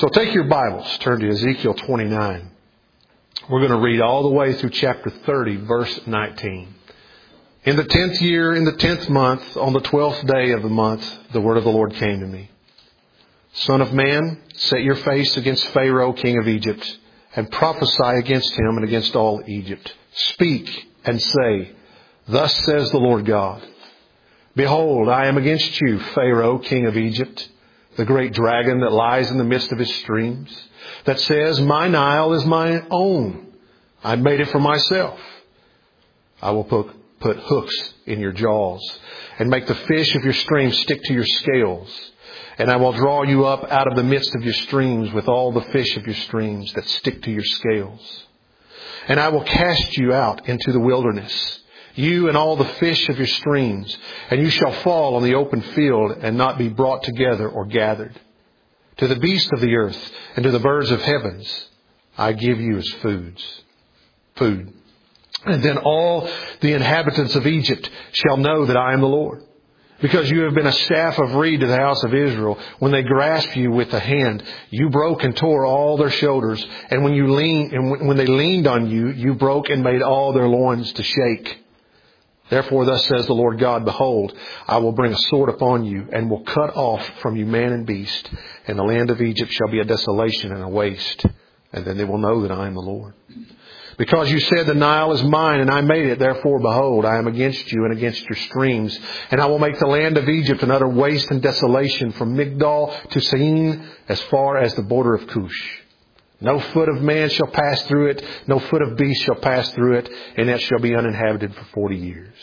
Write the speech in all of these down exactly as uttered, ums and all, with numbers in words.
So take your Bibles, turn to Ezekiel twenty-nine. We're going to read all the way through chapter thirty, verse nineteen. In the tenth year, in the tenth month, on the twelfth day of the month, the word of the Lord came to me. Son of man, set your face against Pharaoh, king of Egypt, and prophesy against him and against all Egypt. Speak and say, Thus says the Lord God. Behold, I am against you, Pharaoh, king of Egypt, the great dragon that lies in the midst of his streams, that says, My Nile is mine own. I made it for myself. I will put, put hooks in your jaws and make the fish of your streams stick to your scales. And I will draw you up out of the midst of your streams with all the fish of your streams that stick to your scales. And I will cast you out into the wilderness, you and all the fish of your streams, and you shall fall on the open field and not be brought together or gathered. To the beasts of the earth and to the birds of heavens, I give you as foods, food. And then all the inhabitants of Egypt shall know that I am the Lord. Because you have been a staff of reed to the house of Israel. When they grasped you with the hand, you broke and tore all their shoulders. And when you leaned, and when they leaned on you, you broke and made all their loins to shake. Therefore, thus says the Lord God, Behold, I will bring a sword upon you, and will cut off from you man and beast, and the land of Egypt shall be a desolation and a waste. And then they will know that I am the Lord. Because you said, The Nile is mine, and I made it, therefore, behold, I am against you and against your streams, and I will make the land of Egypt an utter waste and desolation, from Migdol to Syene, as far as the border of Cush. No foot of man shall pass through it, no foot of beast shall pass through it, and it shall be uninhabited for forty years.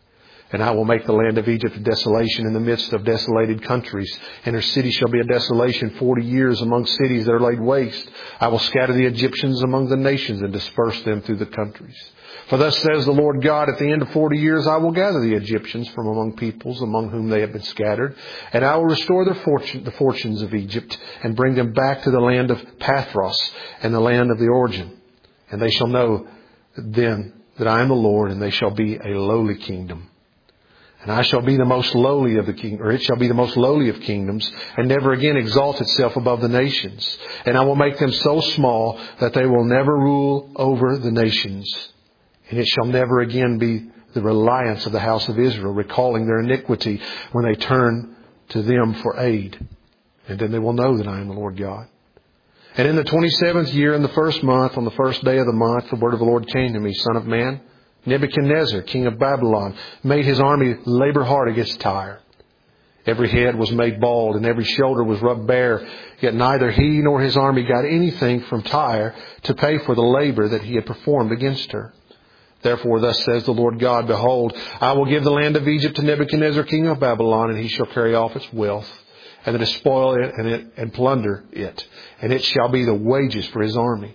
And I will make the land of Egypt a desolation in the midst of desolated countries, and her city shall be a desolation forty years among cities that are laid waste. I will scatter the Egyptians among the nations and disperse them through the countries. For thus says the Lord God, At the end of forty years I will gather the Egyptians from among peoples among whom they have been scattered, and I will restore their fortune, the fortunes of Egypt, and bring them back to the land of Pathros and the land of the origin. And they shall know then that I am the Lord, and they shall be a lowly kingdom. And I shall be the most lowly of the king, or it shall be the most lowly of kingdoms, and never again exalt itself above the nations. And I will make them so small that they will never rule over the nations. And it shall never again be the reliance of the house of Israel, recalling their iniquity when they turn to them for aid. And then they will know that I am the Lord God. And in the twenty-seventh year, in the first month, on the first day of the month, the word of the Lord came to me, Son of man, Nebuchadnezzar, king of Babylon, made his army labor hard against Tyre. Every head was made bald, and every shoulder was rubbed bare. Yet neither he nor his army got anything from Tyre to pay for the labor that he had performed against her. Therefore, thus says the Lord God, Behold, I will give the land of Egypt to Nebuchadnezzar, king of Babylon, and he shall carry off its wealth, and despoil it and, it, and plunder it, and it shall be the wages for his army.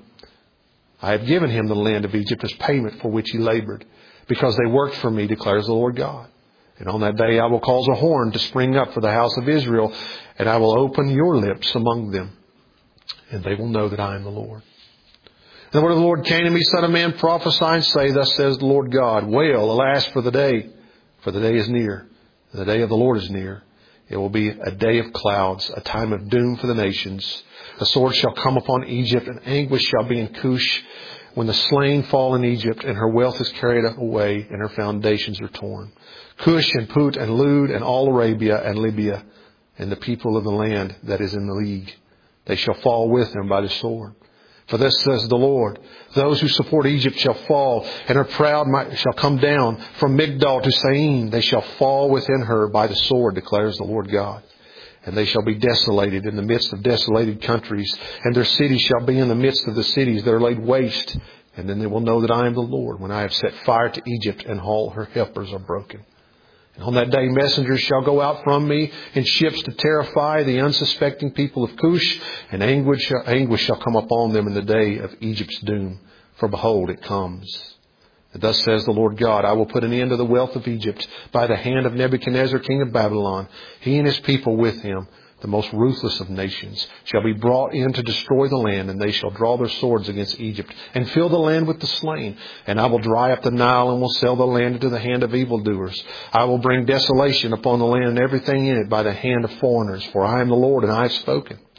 I have given him the land of Egypt as payment for which he labored, because they worked for me, declares the Lord God. And on that day I will cause a horn to spring up for the house of Israel, and I will open your lips among them, and they will know that I am the Lord. And the word of the Lord came to me, Son of man, prophesy and say, Thus says the Lord God, Wail, alas, for the day, for the day is near, and the day of the Lord is near. It will be a day of clouds, a time of doom for the nations. The sword shall come upon Egypt, and anguish shall be in Cush, when the slain fall in Egypt, and her wealth is carried away, and her foundations are torn. Cush and Put and Lud and all Arabia and Libya, and the people of the land that is in the league, they shall fall with them by the sword. For this says the Lord, Those who support Egypt shall fall, and her proud might shall come down from Migdol to Syene. They shall fall within her by the sword, declares the Lord God. And they shall be desolated in the midst of desolated countries, and their cities shall be in the midst of the cities that are laid waste. And then they will know that I am the Lord, when I have set fire to Egypt, and all her helpers are broken. And on that day messengers shall go out from me in ships to terrify the unsuspecting people of Cush, and anguish, anguish shall come upon them in the day of Egypt's doom. For behold, it comes. And thus says the Lord God, I will put an end to the wealth of Egypt by the hand of Nebuchadnezzar, king of Babylon. He and his people with him, the most ruthless of nations, shall be brought in to destroy the land, and they shall draw their swords against Egypt, and fill the land with the slain. And I will dry up the Nile, and will sell the land into the hand of evildoers. I will bring desolation upon the land, and everything in it by the hand of foreigners. For I am the Lord, and I have spoken.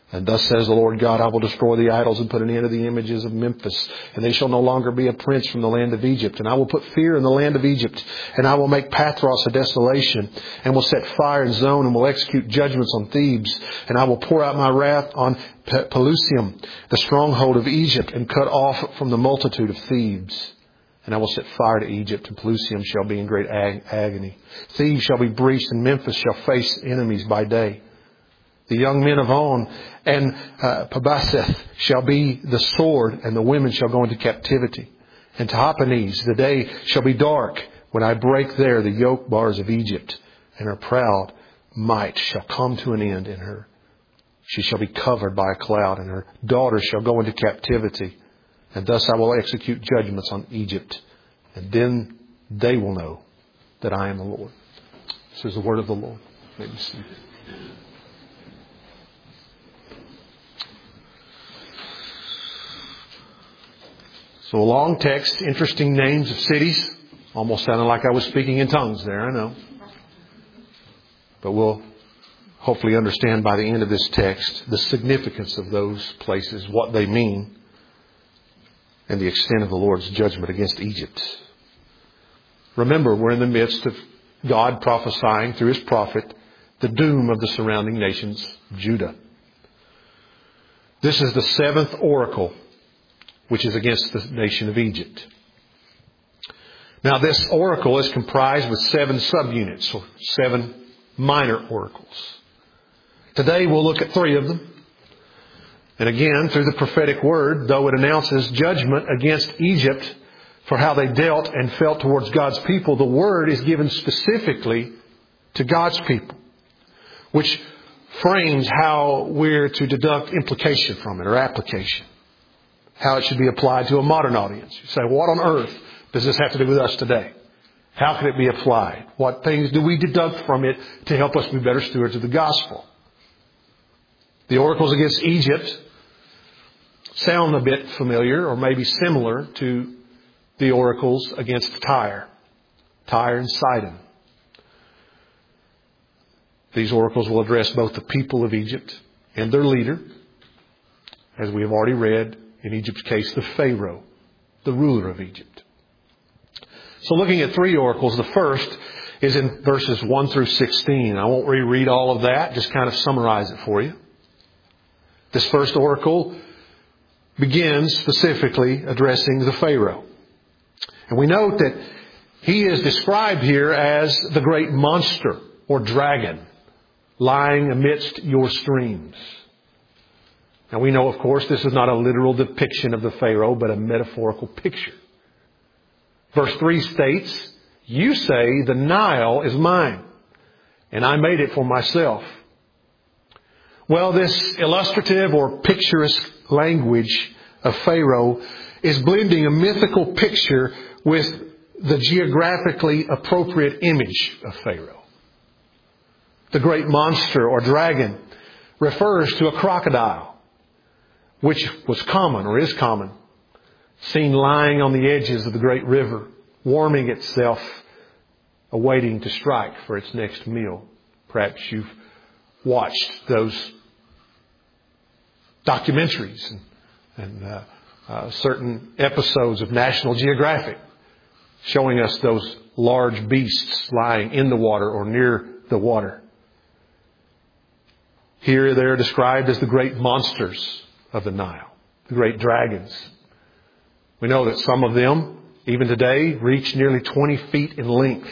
And thus says the Lord God, I will destroy the idols and put an end to the images of Memphis. And they shall no longer be a prince from the land of Egypt. And I will put fear in the land of Egypt. And I will make Pathros a desolation. And will set fire in Zon. And will execute judgments on Thebes. And I will pour out my wrath on Pelusium, the stronghold of Egypt. And cut off from the multitude of Thebes. And I will set fire to Egypt. And Pelusium shall be in great ag- agony. Thebes shall be breached. And Memphis shall face enemies by day. The young men of On and uh, Pabaseth shall be the sword, and the women shall go into captivity. And Tahpanhes, the day shall be dark when I break there the yoke bars of Egypt, and her proud might shall come to an end in her. She shall be covered by a cloud, and her daughters shall go into captivity. And thus I will execute judgments on Egypt, and then they will know that I am the Lord. This is the word of the Lord. May be seated. So a long text, interesting names of cities. Almost sounded like I was speaking in tongues there, I know. But we'll hopefully understand by the end of this text the significance of those places, what they mean, and the extent of the Lord's judgment against Egypt. Remember, we're in the midst of God prophesying through His prophet the doom of the surrounding nations, Judah. This is the seventh oracle, which is against the nation of Egypt. Now, this oracle is comprised with seven subunits, or seven minor oracles. Today we'll look at three of them. And again, through the prophetic word, though it announces judgment against Egypt for how they dealt and felt towards God's people, the word is given specifically to God's people, which frames how we're to deduct implication from it, or application. How it should be applied to a modern audience. You say, what on earth does this have to do with us today? How can it be applied? What things do we deduct from it to help us be better stewards of the gospel? The oracles against Egypt sound a bit familiar, or maybe similar to the oracles against Tyre. Tyre and Sidon. These oracles will address both the people of Egypt and their leader, as we have already read. In Egypt's case, the Pharaoh, the ruler of Egypt. So looking at three oracles, the first is in verses one through sixteen. I won't reread all of that, just kind of summarize it for you. This first oracle begins specifically addressing the Pharaoh. And we note that he is described here as the great monster or dragon lying amidst your streams. Now we know, of course, this is not a literal depiction of the Pharaoh, but a metaphorical picture. Verse three states, you say the Nile is mine, and I made it for myself. Well, this illustrative or picturesque language of Pharaoh is blending a mythical picture with the geographically appropriate image of Pharaoh. The great monster or dragon refers to a crocodile, which was common or is common, seen lying on the edges of the great river, warming itself, awaiting to strike for its next meal. Perhaps you've watched those documentaries and, and uh, uh, certain episodes of National Geographic showing us those large beasts lying in the water or near the water. Here they're described as the great monsters of the Nile, the great dragons. We know that some of them, even today, reach nearly twenty feet in length.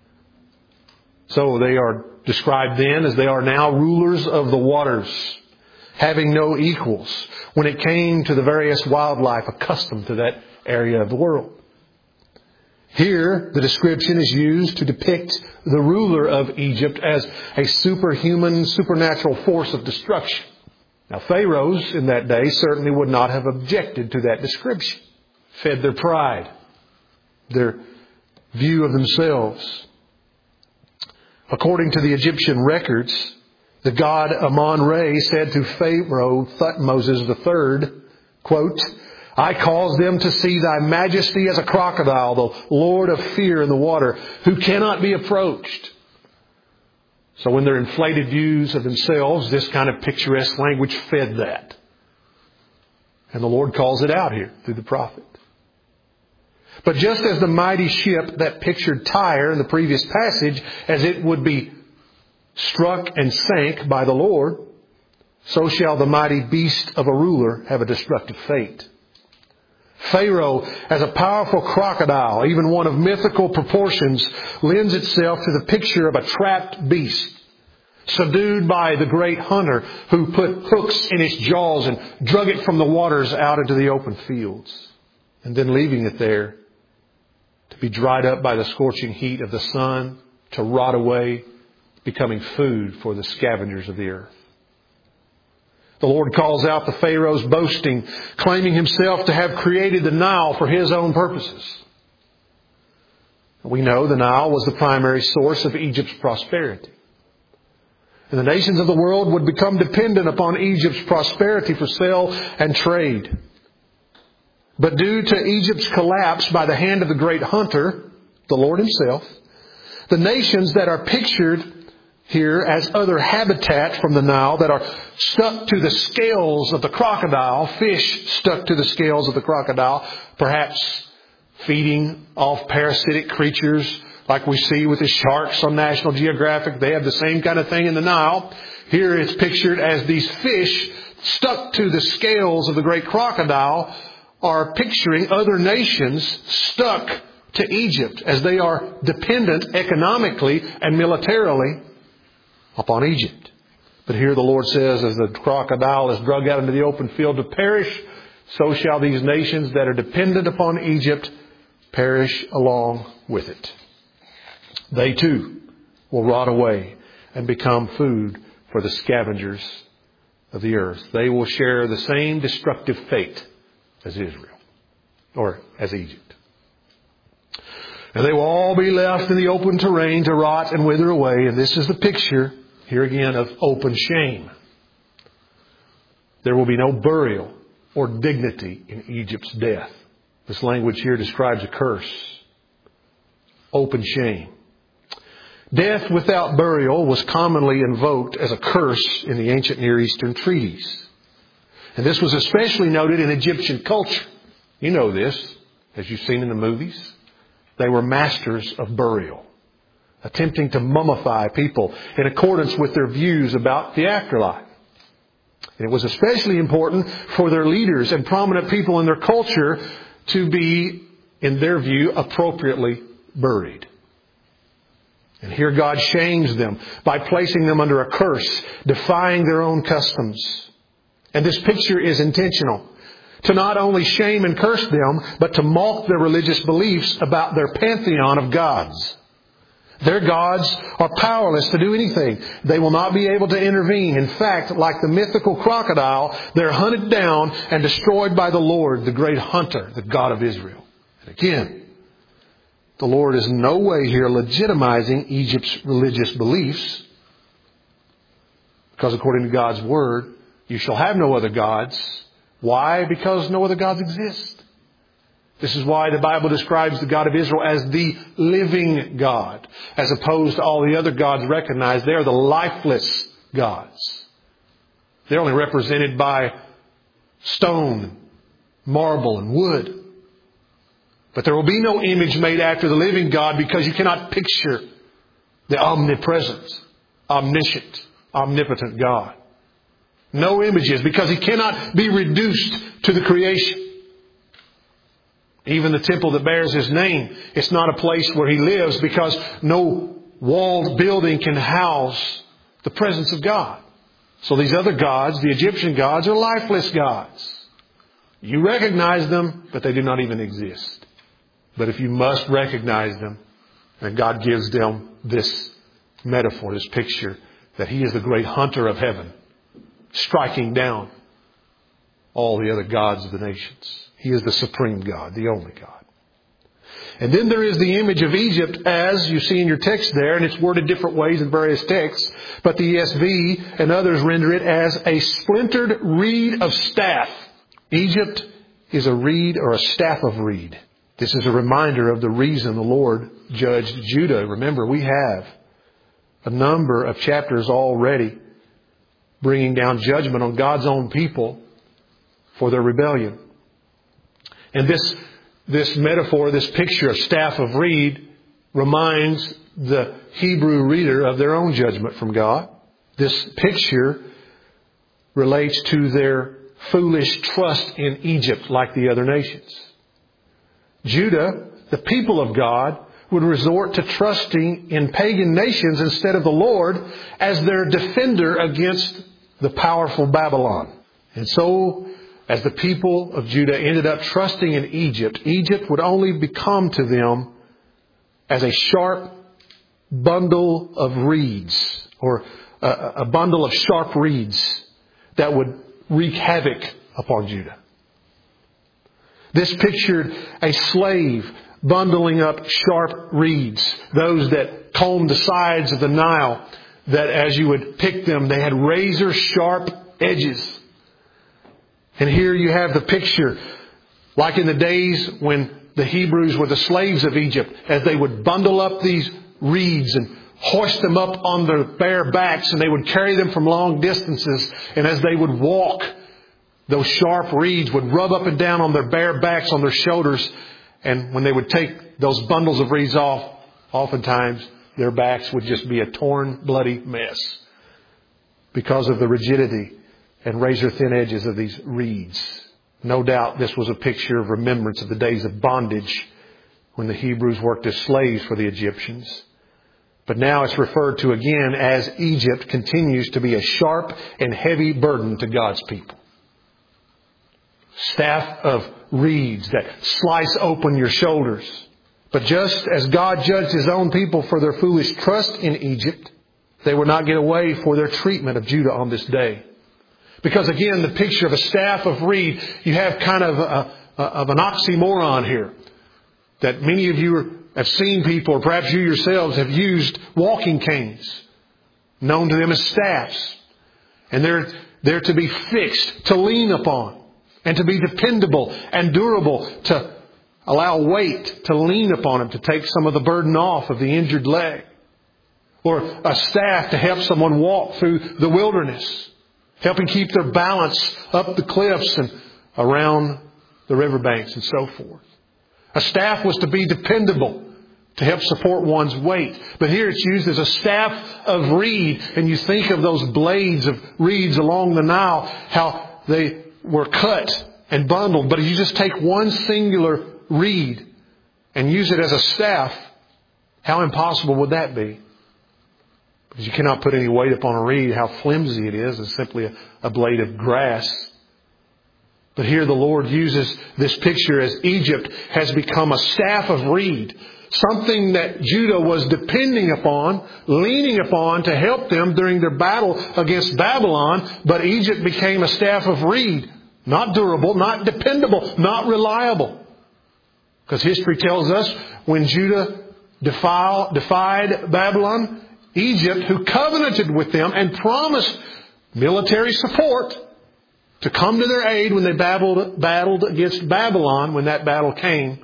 So they are described then as they are now rulers of the waters, having no equals when it came to the various wildlife accustomed to that area of the world. Here, the description is used to depict the ruler of Egypt as a superhuman, supernatural force of destruction. Now, pharaohs in that day certainly would not have objected to that description. Fed their pride, their view of themselves. According to the Egyptian records, the god Amon-Ra said to Pharaoh Thutmoses the third, quote, I cause them to see thy majesty as a crocodile, the Lord of fear in the water, who cannot be approached. So in their inflated views of themselves, this kind of picturesque language fed that. And the Lord calls it out here through the prophet. But just as the mighty ship that pictured Tyre in the previous passage, as it would be struck and sank by the Lord, so shall the mighty beast of a ruler have a destructive fate. Pharaoh, as a powerful crocodile, even one of mythical proportions, lends itself to the picture of a trapped beast, subdued by the great hunter who put hooks in its jaws and drug it from the waters out into the open fields, and then leaving it there to be dried up by the scorching heat of the sun, to rot away, becoming food for the scavengers of the earth. The Lord calls out the Pharaoh's boasting, claiming himself to have created the Nile for his own purposes. We know the Nile was the primary source of Egypt's prosperity. And the nations of the world would become dependent upon Egypt's prosperity for sale and trade. But due to Egypt's collapse by the hand of the great hunter, the Lord himself, the nations that are pictured here as other habitat from the Nile that are stuck to the scales of the crocodile, fish stuck to the scales of the crocodile, perhaps feeding off parasitic creatures like we see with the sharks on National Geographic. They have the same kind of thing in the Nile. Here it's pictured as these fish stuck to the scales of the great crocodile are picturing other nations stuck to Egypt as they are dependent economically and militarily upon Egypt. But here the Lord says, as the crocodile is dragged out into the open field to perish, so shall these nations that are dependent upon Egypt perish along with it. They too will rot away and become food for the scavengers of the earth. They will share the same destructive fate as Israel, or as Egypt. And they will all be left in the open terrain to rot and wither away. And this is the picture, here again, of open shame. There will be no burial or dignity in Egypt's death. This language here describes a curse. Open shame. Death without burial was commonly invoked as a curse in the ancient Near Eastern treaties. And this was especially noted in Egyptian culture. You know this, as you've seen in the movies. They were masters of burial, attempting to mummify people in accordance with their views about the afterlife. And it was especially important for their leaders and prominent people in their culture to be, in their view, appropriately buried. And here God shames them by placing them under a curse, defying their own customs. And this picture is intentional. To not only shame and curse them, but to mock their religious beliefs about their pantheon of gods. Their gods are powerless to do anything. They will not be able to intervene. In fact, like the mythical crocodile, they're hunted down and destroyed by the Lord, the great hunter, the God of Israel. And again, the Lord is in no way here legitimizing Egypt's religious beliefs. Because according to God's word, you shall have no other gods. Why? Because no other gods exist. This is why the Bible describes the God of Israel as the living God, as opposed to all the other gods recognized. They are the lifeless gods. They're only represented by stone, marble, and wood. But there will be no image made after the living God, because you cannot picture the omnipresent, omniscient, omnipotent God. No images, because He cannot be reduced to the creation. Even the temple that bears His name, it's not a place where He lives, because no walled building can house the presence of God. So these other gods, the Egyptian gods, are lifeless gods. You recognize them, but they do not even exist. But if you must recognize them, and God gives them this metaphor, this picture, that He is the great hunter of heaven, striking down all the other gods of the nations. He is the supreme God, the only God. And then there is the image of Egypt, as you see in your text there, and it's worded different ways in various texts, but the E S V and others render it as a splintered reed of staff. Egypt is a reed, or a staff of reed. This is a reminder of the reason the Lord judged Judah. Remember, we have a number of chapters already bringing down judgment on God's own people for their rebellion. And this, this metaphor, this picture of staff of reed reminds the Hebrew reader of their own judgment from God. This picture relates to their foolish trust in Egypt like the other nations. Judah, the people of God, would resort to trusting in pagan nations instead of the Lord as their defender against the powerful Babylon. And so, as the people of Judah ended up trusting in Egypt, Egypt would only become to them as a sharp bundle of reeds, or a, a bundle of sharp reeds that would wreak havoc upon Judah. This pictured a slave bundling up sharp reeds, those that combed the sides of the Nile, that as you would pick them, they had razor sharp edges. And here you have the picture, like in the days when the Hebrews were the slaves of Egypt, as they would bundle up these reeds and hoist them up on their bare backs, and they would carry them from long distances. And as they would walk, those sharp reeds would rub up and down on their bare backs, on their shoulders. And when they would take those bundles of reeds off, oftentimes their backs would just be a torn, bloody mess because of the rigidity and razor-thin edges of these reeds. No doubt this was a picture of remembrance of the days of bondage when the Hebrews worked as slaves for the Egyptians. But now it's referred to again as Egypt continues to be a sharp and heavy burden to God's people. Staff of reeds that slice open your shoulders. But just as God judged His own people for their foolish trust in Egypt, they would not get away for their treatment of Judah on this day. Because again, the picture of a staff of reed, you have kind of a, a, of an oxymoron here. That many of you are, have seen people, or perhaps you yourselves have used walking canes, known to them as staffs. And they're, they're to be fixed, to lean upon, and to be dependable and durable, to allow weight to lean upon them, to take some of the burden off of the injured leg. Or a staff to help someone walk through the wilderness, helping keep their balance up the cliffs and around the riverbanks and so forth. A staff was to be dependable, to help support one's weight. But here it's used as a staff of reed. And you think of those blades of reeds along the Nile, how they were cut and bundled. But if you just take one singular reed and use it as a staff, how impossible would that be? Because you cannot put any weight upon a reed. How flimsy it is. It's simply a, a blade of grass. But here the Lord uses this picture as Egypt has become a staff of reed. Something that Judah was depending upon, leaning upon to help them during their battle against Babylon. But Egypt became a staff of reed. Not durable, not dependable, not reliable. Because history tells us when Judah defile, defied Babylon, Egypt, who covenanted with them and promised military support to come to their aid when they battled, battled against Babylon, when that battle came,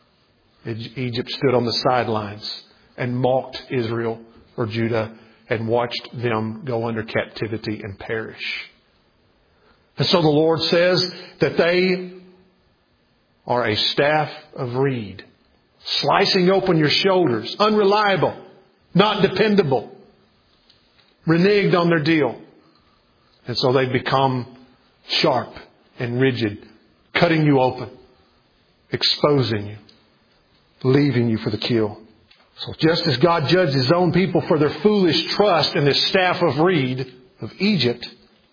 Egypt stood on the sidelines and mocked Israel or Judah and watched them go under captivity and perish. And so the Lord says that they are a staff of reed, slicing open your shoulders, unreliable, not dependable, reneged on their deal. And so they become sharp and rigid, cutting you open, exposing you, leaving you for the kill. So just as God judged His own people for their foolish trust in this staff of reed of Egypt,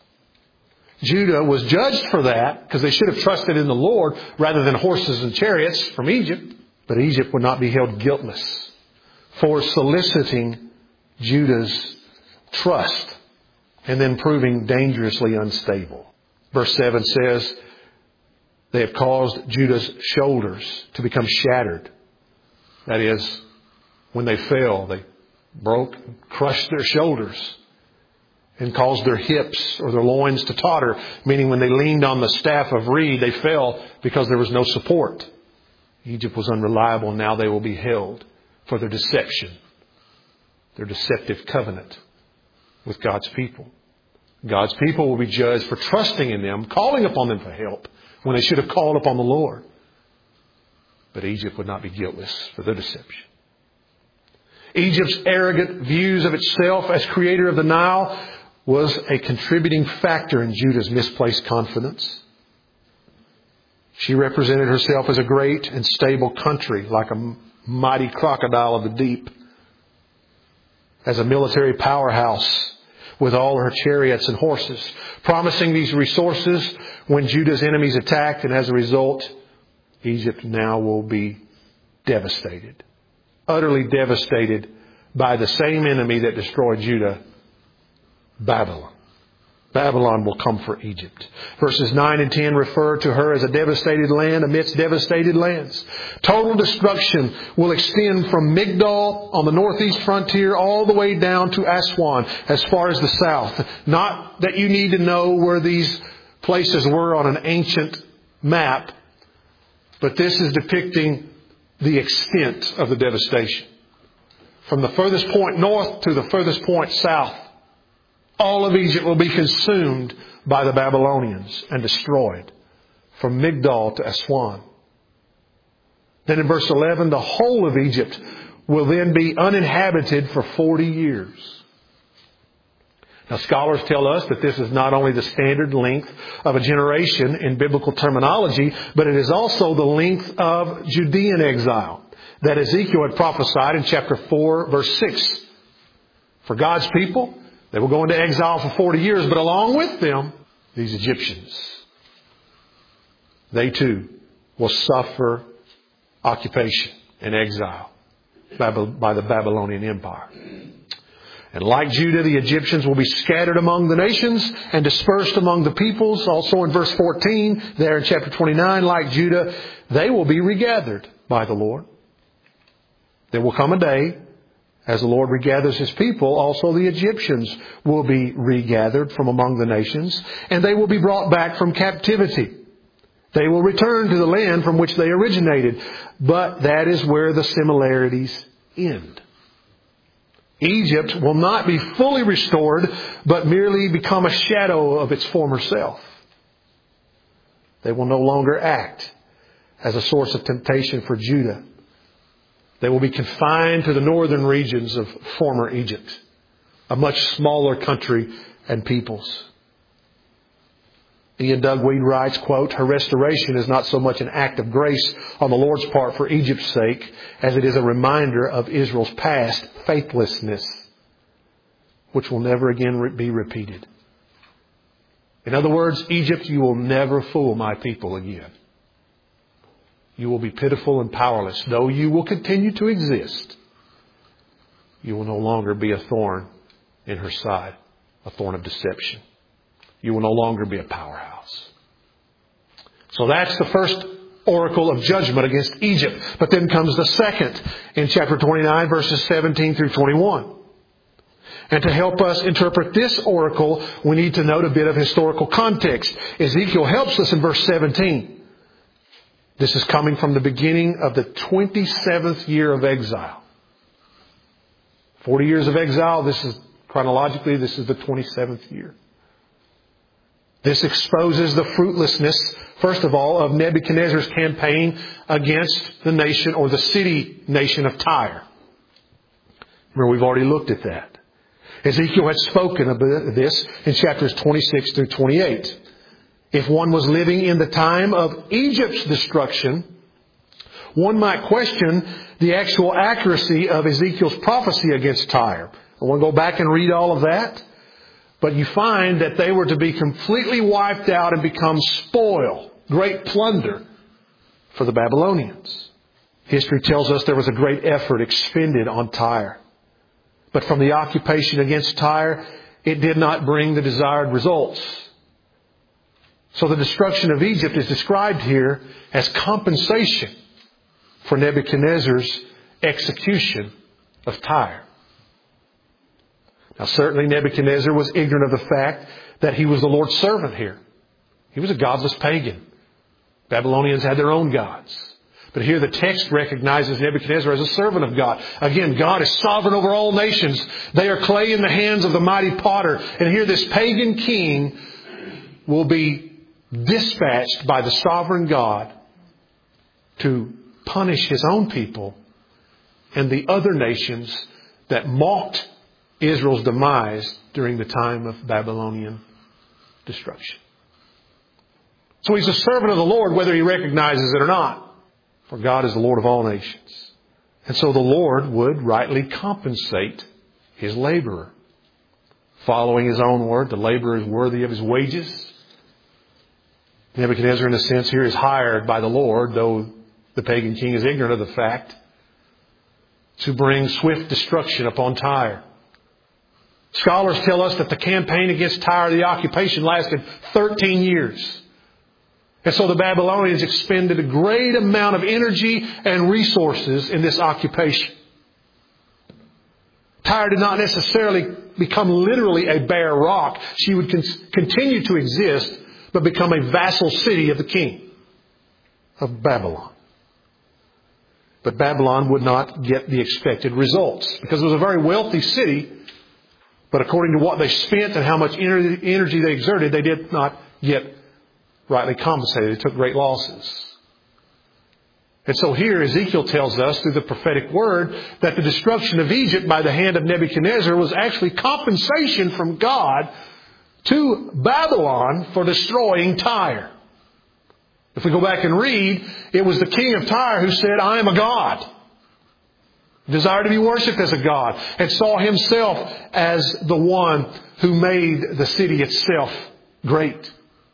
Judah was judged for that because they should have trusted in the Lord rather than horses and chariots from Egypt. But Egypt would not be held guiltless for soliciting Judah's trust and then proving dangerously unstable. Verse seven says, they have caused Judah's shoulders to become shattered. That is, when they fell, they broke, crushed their shoulders and caused their hips or their loins to totter, meaning when they leaned on the staff of reed, they fell because there was no support. Egypt was unreliable, and now they will be held for their deception their deceptive covenant with God's people. God's people will be judged for trusting in them, calling upon them for help when they should have called upon the Lord. But Egypt would not be guiltless for their deception. Egypt's arrogant views of itself as creator of the Nile was a contributing factor in Judah's misplaced confidence. She represented herself as a great and stable country, like a mighty crocodile of the deep, as a military powerhouse with all her chariots and horses, promising these resources when Judah's enemies attacked, and as a result, Egypt now will be devastated, utterly devastated by the same enemy that destroyed Judah, Babylon. Babylon will come for Egypt. Verses nine and ten refer to her as a devastated land amidst devastated lands. Total destruction will extend from Migdol on the northeast frontier all the way down to Aswan as far as the south. Not that you need to know where these places were on an ancient map, but this is depicting the extent of the devastation. From the furthest point north to the furthest point south, all of Egypt will be consumed by the Babylonians and destroyed, from Migdol to Aswan. Then in verse eleven, the whole of Egypt will then be uninhabited for forty years. Now, scholars tell us that this is not only the standard length of a generation in biblical terminology, but it is also the length of Judean exile that Ezekiel had prophesied in chapter four, verse six. For God's people, they will go into exile for forty years, but along with them, these Egyptians, they too will suffer occupation and exile by the Babylonian Empire. And like Judah, the Egyptians will be scattered among the nations and dispersed among the peoples. Also in verse fourteen, there in chapter twenty-nine, like Judah, they will be regathered by the Lord. There will come a day, as the Lord regathers His people, also the Egyptians will be regathered from among the nations, and they will be brought back from captivity. They will return to the land from which they originated, but that is where the similarities end. Egypt will not be fully restored, but merely become a shadow of its former self. They will no longer act as a source of temptation for Judah. They will be confined to the northern regions of former Egypt, a much smaller country and peoples. Ian Dugweed writes, quote, "Her restoration is not so much an act of grace on the Lord's part for Egypt's sake as it is a reminder of Israel's past faithlessness, which will never again be repeated." In other words, Egypt, you will never fool my people again. You will be pitiful and powerless. Though you will continue to exist, you will no longer be a thorn in her side, a thorn of deception. You will no longer be a powerhouse. So that's the first oracle of judgment against Egypt. But then comes the second in chapter twenty-nine, verses seventeen through twenty-one. And to help us interpret this oracle, we need to note a bit of historical context. Ezekiel helps us in verse seventeen. This is coming from the beginning of the twenty-seventh year of exile. Forty years of exile, this is chronologically, this is the twenty-seventh year. This exposes the fruitlessness, first of all, of Nebuchadnezzar's campaign against the nation or the city nation of Tyre. Remember, we've already looked at that. Ezekiel had spoken of this in chapters twenty-six through twenty-eight. If one was living in the time of Egypt's destruction, one might question the actual accuracy of Ezekiel's prophecy against Tyre. I want to go back and read all of that. But you find that they were to be completely wiped out and become spoil, great plunder for the Babylonians. History tells us there was a great effort expended on Tyre. But from the occupation against Tyre, it did not bring the desired results. So the destruction of Egypt is described here as compensation for Nebuchadnezzar's execution of Tyre. Now, certainly Nebuchadnezzar was ignorant of the fact that he was the Lord's servant here. He was a godless pagan. Babylonians had their own gods. But here the text recognizes Nebuchadnezzar as a servant of God. Again, God is sovereign over all nations. They are clay in the hands of the mighty potter. And here this pagan king will be dispatched by the sovereign God to punish his own people and the other nations that mocked Israel's demise during the time of Babylonian destruction. So he's a servant of the Lord whether he recognizes it or not. For God is the Lord of all nations. And so the Lord would rightly compensate his laborer. Following his own word, the laborer is worthy of his wages. Nebuchadnezzar, in a sense, here is hired by the Lord, though the pagan king is ignorant of the fact, to bring swift destruction upon Tyre. Scholars tell us that the campaign against Tyre, the occupation, lasted thirteen years. And so the Babylonians expended a great amount of energy and resources in this occupation. Tyre did not necessarily become literally a bare rock. She would con- continue to exist, but become a vassal city of the king of Babylon. But Babylon would not get the expected results because it was a very wealthy city. But according to what they spent and how much energy they exerted, they did not get rightly compensated. They took great losses. And so here Ezekiel tells us through the prophetic word that the destruction of Egypt by the hand of Nebuchadnezzar was actually compensation from God to Babylon for destroying Tyre. If we go back and read, it was the king of Tyre who said, I am a god. Desired to be worshipped as a god. And saw himself as the one who made the city itself great.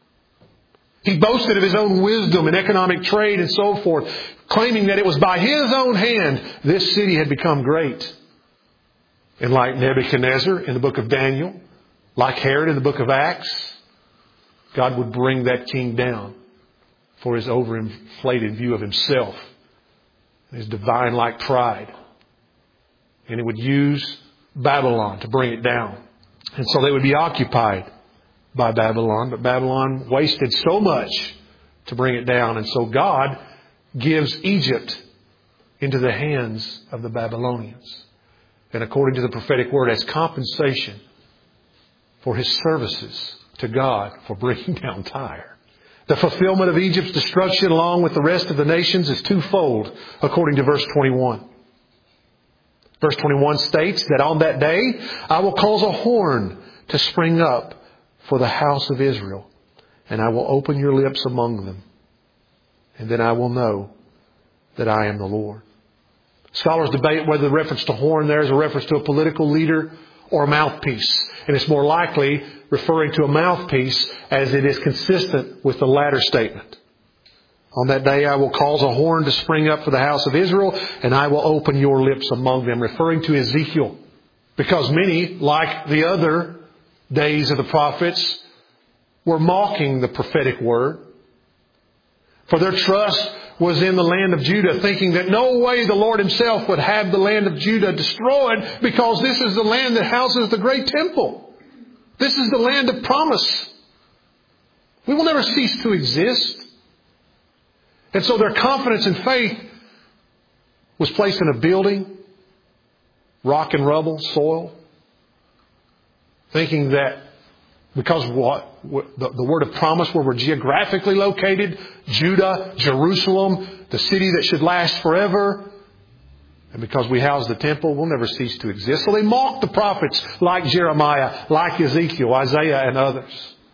He boasted of his own wisdom in economic trade and so forth, claiming that it was by his own hand this city had become great. And like Nebuchadnezzar in the book of Daniel, like Herod in the book of Acts, God would bring that king down for his overinflated view of himself, his divine-like pride. And he would use Babylon to bring it down. And so they would be occupied by Babylon, but Babylon wasted so much to bring it down. And so God gives Egypt into the hands of the Babylonians. And according to the prophetic word, as compensation for his services to God for bringing down Tyre. The fulfillment of Egypt's destruction along with the rest of the nations is twofold, according to verse twenty-one. Verse twenty-one states that on that day I will cause a horn to spring up for the house of Israel, and I will open your lips among them, and then I will know that I am the Lord. Scholars debate whether the reference to horn there is a reference to a political leader or a mouthpiece. And it's more likely referring to a mouthpiece as it is consistent with the latter statement. On that day I will cause a horn to spring up for the house of Israel, and I will open your lips among them, referring to Ezekiel. Because many, like the other days of the prophets, were mocking the prophetic word. For their trust was in the land of Judah, thinking that no way the Lord himself would have the land of Judah destroyed, because this is the land that houses the great temple. This is the land of promise. We will never cease to exist. And so their confidence and faith was placed in a building, rock and rubble, soil, thinking that because what the, the word of promise, where we're geographically located, Judah, Jerusalem, the city that should last forever, and because we house the temple, we'll never cease to exist. So they mocked the prophets like Jeremiah, like Ezekiel, Isaiah, and others.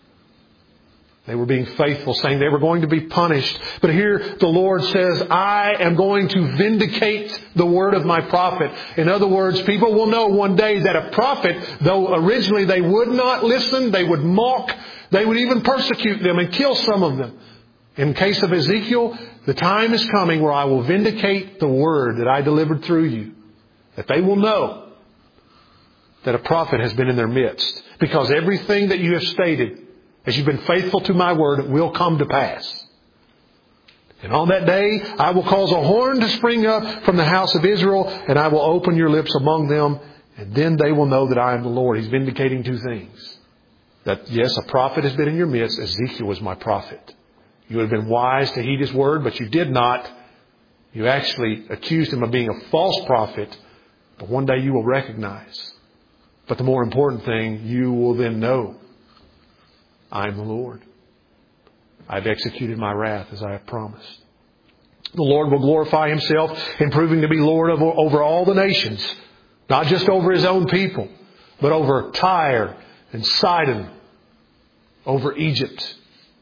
They were being faithful, saying they were going to be punished. But here the Lord says, I am going to vindicate the word of my prophet. In other words, people will know one day that a prophet, though originally they would not listen, they would mock, they would even persecute them and kill some of them. In case of Ezekiel, the time is coming where I will vindicate the word that I delivered through you. That they will know that a prophet has been in their midst. Because everything that you have stated, as you've been faithful to my word, it will come to pass. And on that day, I will cause a horn to spring up from the house of Israel, and I will open your lips among them, and then they will know that I am the Lord. He's vindicating two things. That, yes, a prophet has been in your midst. Ezekiel was my prophet. You would have been wise to heed his word, but you did not. You actually accused him of being a false prophet, but one day you will recognize. But the more important thing, you will then know, I am the Lord. I've executed my wrath as I have promised. The Lord will glorify Himself in proving to be Lord over, over all the nations. Not just over His own people, but over Tyre and Sidon, over Egypt,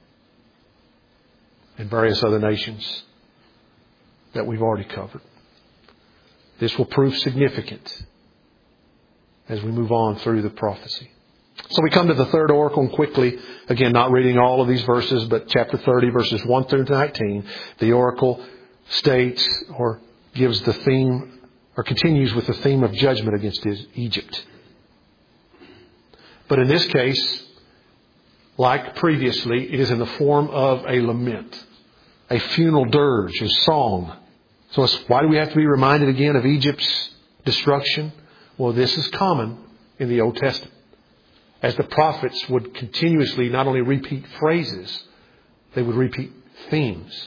and various other nations that we've already covered. This will prove significant as we move on through the prophecy. So we come to the third oracle, and quickly, again, not reading all of these verses, but chapter thirty, verses one through nineteen, the oracle states or gives the theme, or continues with the theme of judgment against Egypt. But in this case, like previously, it is in the form of a lament, a funeral dirge, a song. So it's, why do we have to be reminded again of Egypt's destruction? Well, this is common in the Old Testament. As the prophets would continuously not only repeat phrases, they would repeat themes,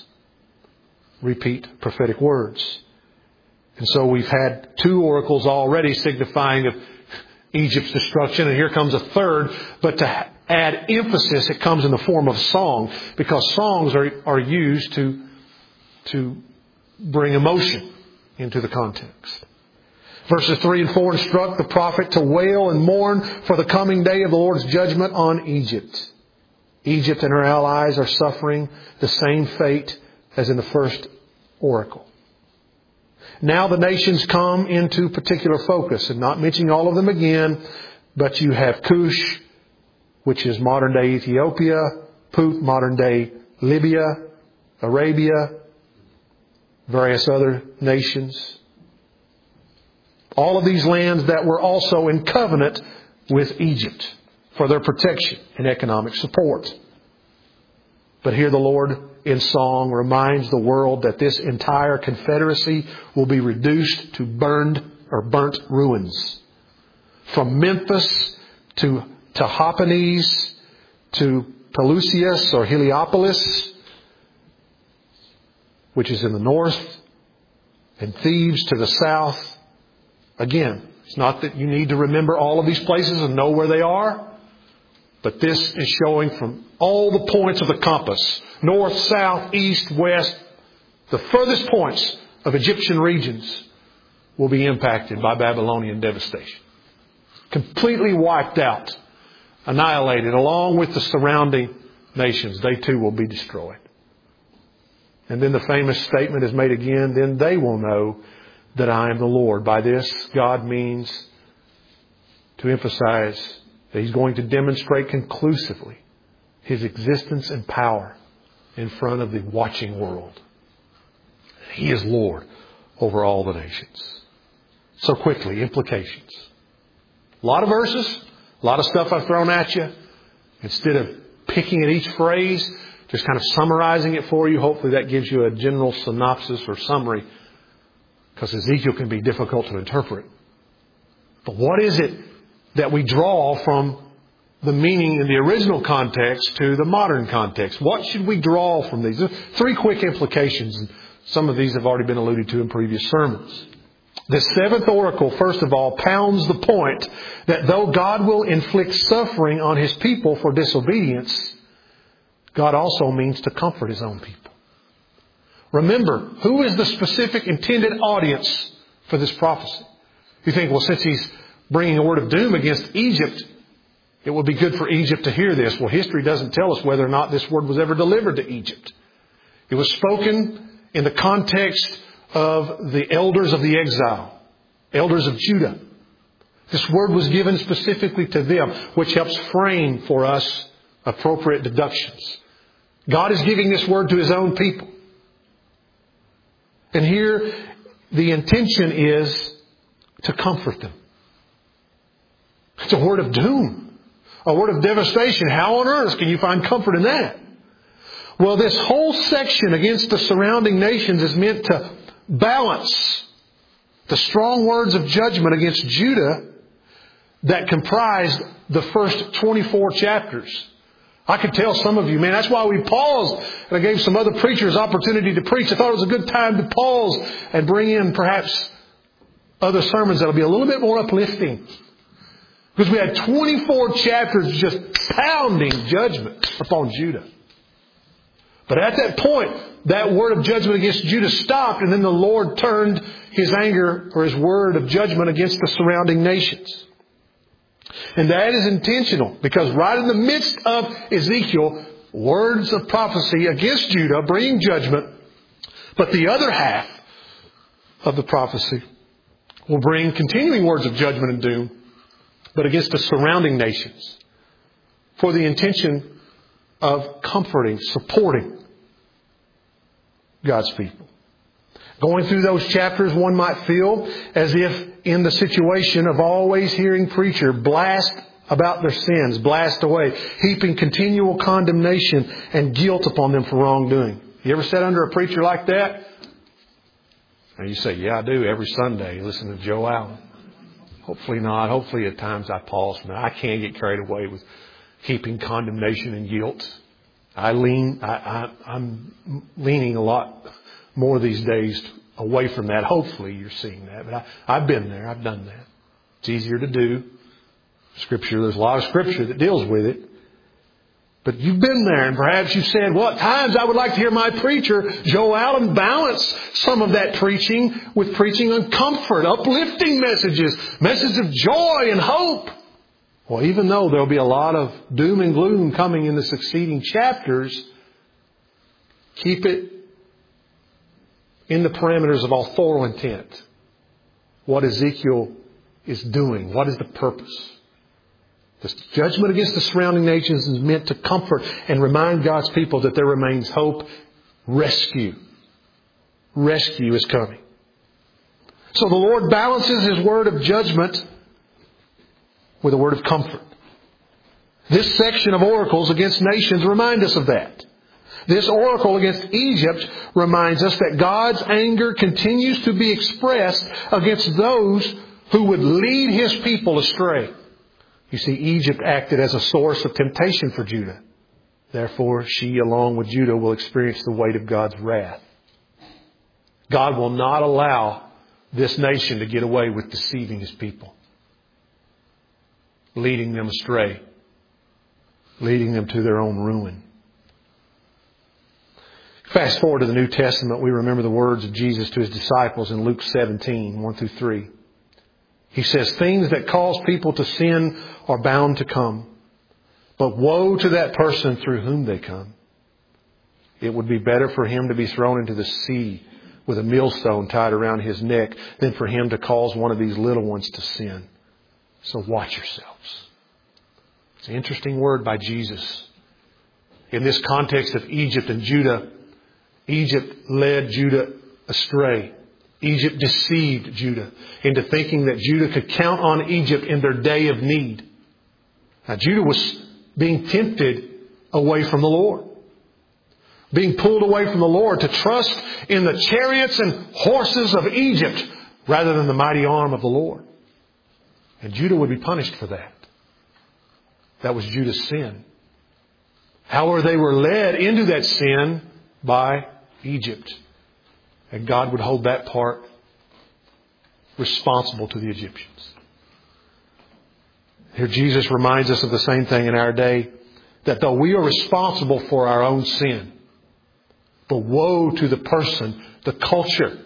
repeat prophetic words. And so we've had two oracles already signifying of Egypt's destruction, and here comes a third. But to add emphasis, it comes in the form of song, because songs are, are used to, to bring emotion into the context. Verses three and four instruct the prophet to wail and mourn for the coming day of the Lord's judgment on Egypt. Egypt and her allies are suffering the same fate as in the first oracle. Now the nations come into particular focus, and not mentioning all of them again, but you have Cush, which is modern day Ethiopia, Put, modern day Libya, Arabia, various other nations. All of these lands that were also in covenant with Egypt for their protection and economic support. But here the Lord in song reminds the world that this entire confederacy will be reduced to burned or burnt ruins. From Memphis to Tahpanhes to Pelusium or Heliopolis, which is in the north, and Thebes to the south. Again, it's not that you need to remember all of these places and know where they are, but this is showing from all the points of the compass, north, south, east, west, the furthest points of Egyptian regions will be impacted by Babylonian devastation. Completely wiped out, annihilated, along with the surrounding nations. They too will be destroyed. And then the famous statement is made again, then they will know that I am the Lord. By this, God means to emphasize that He's going to demonstrate conclusively His existence and power in front of the watching world. He is Lord over all the nations. So quickly, implications. A lot of verses, a lot of stuff I've thrown at you. Instead of picking at each phrase, just kind of summarizing it for you, hopefully that gives you a general synopsis or summary, because Ezekiel can be difficult to interpret. But what is it that we draw from the meaning in the original context to the modern context? What should we draw from these? Three quick implications. Some of these have already been alluded to in previous sermons. The seventh oracle, first of all, pounds the point that though God will inflict suffering on His people for disobedience, God also means to comfort His own people. Remember, who is the specific intended audience for this prophecy? You think, well, since He's bringing a word of doom against Egypt, it would be good for Egypt to hear this. Well, history doesn't tell us whether or not this word was ever delivered to Egypt. It was spoken in the context of the elders of the exile, elders of Judah. This word was given specifically to them, which helps frame for us appropriate deductions. God is giving this word to His own people. And here the intention is to comfort them. It's a word of doom, a word of devastation. How on earth can you find comfort in that? Well, this whole section against the surrounding nations is meant to balance the strong words of judgment against Judah that comprised the first twenty-four chapters I could tell some of you, man, that's why we paused. And I gave some other preachers opportunity to preach. I thought it was a good time to pause and bring in perhaps other sermons that will be a little bit more uplifting. Because we had twenty-four chapters just pounding judgment upon Judah. But at that point, that word of judgment against Judah stopped, and then the Lord turned His anger or His word of judgment against the surrounding nations. And that is intentional, because right in the midst of Ezekiel, words of prophecy against Judah bringing judgment, but the other half of the prophecy will bring continuing words of judgment and doom, but against the surrounding nations, for the intention of comforting, supporting God's people. Going through those chapters, one might feel as if in the situation of always hearing preacher blast about their sins, blast away, heaping continual condemnation and guilt upon them for wrongdoing. You ever sat under a preacher like that? And you say, yeah, I do every Sunday. Listen to Joe Allen. Hopefully not. Hopefully at times I pause from that. I can't get carried away with heaping condemnation and guilt. I lean, I, I, I'm leaning a lot more these days away from that. Hopefully you're seeing that. But I, I've been there. I've done that. It's easier to do. Scripture, there's a lot of Scripture that deals with it. But you've been there, and perhaps you've said, well, at times I would like to hear my preacher, Joe Allen, balance some of that preaching with preaching on comfort, uplifting messages, messages of joy and hope. Well, even though there'll be a lot of doom and gloom coming in the succeeding chapters, keep it in the parameters of authorial intent. What Ezekiel is doing. What is the purpose? The judgment against the surrounding nations is meant to comfort and remind God's people that there remains hope. Rescue. Rescue is coming. So the Lord balances His word of judgment with a word of comfort. This section of oracles against nations remind us of that. This oracle against Egypt reminds us that God's anger continues to be expressed against those who would lead His people astray. You see, Egypt acted as a source of temptation for Judah. Therefore, she, along with Judah, will experience the weight of God's wrath. God will not allow this nation to get away with deceiving His people, leading them astray, leading them to their own ruin. Fast forward to the New Testament, we remember the words of Jesus to His disciples in Luke seventeen, one through three. He says, things that cause people to sin are bound to come, but woe to that person through whom they come. It would be better for him to be thrown into the sea with a millstone tied around his neck than for him to cause one of these little ones to sin. So watch yourselves. It's an interesting word by Jesus. In this context of Egypt and Judah, Egypt led Judah astray. Egypt deceived Judah into thinking that Judah could count on Egypt in their day of need. Now, Judah was being tempted away from the Lord. Being pulled away from the Lord to trust in the chariots and horses of Egypt rather than the mighty arm of the Lord. And Judah would be punished for that. That was Judah's sin. However, they were led into that sin by Egypt. And God would hold that part responsible to the Egyptians. Here Jesus reminds us of the same thing in our day, that though we are responsible for our own sin, but woe to the person, the culture,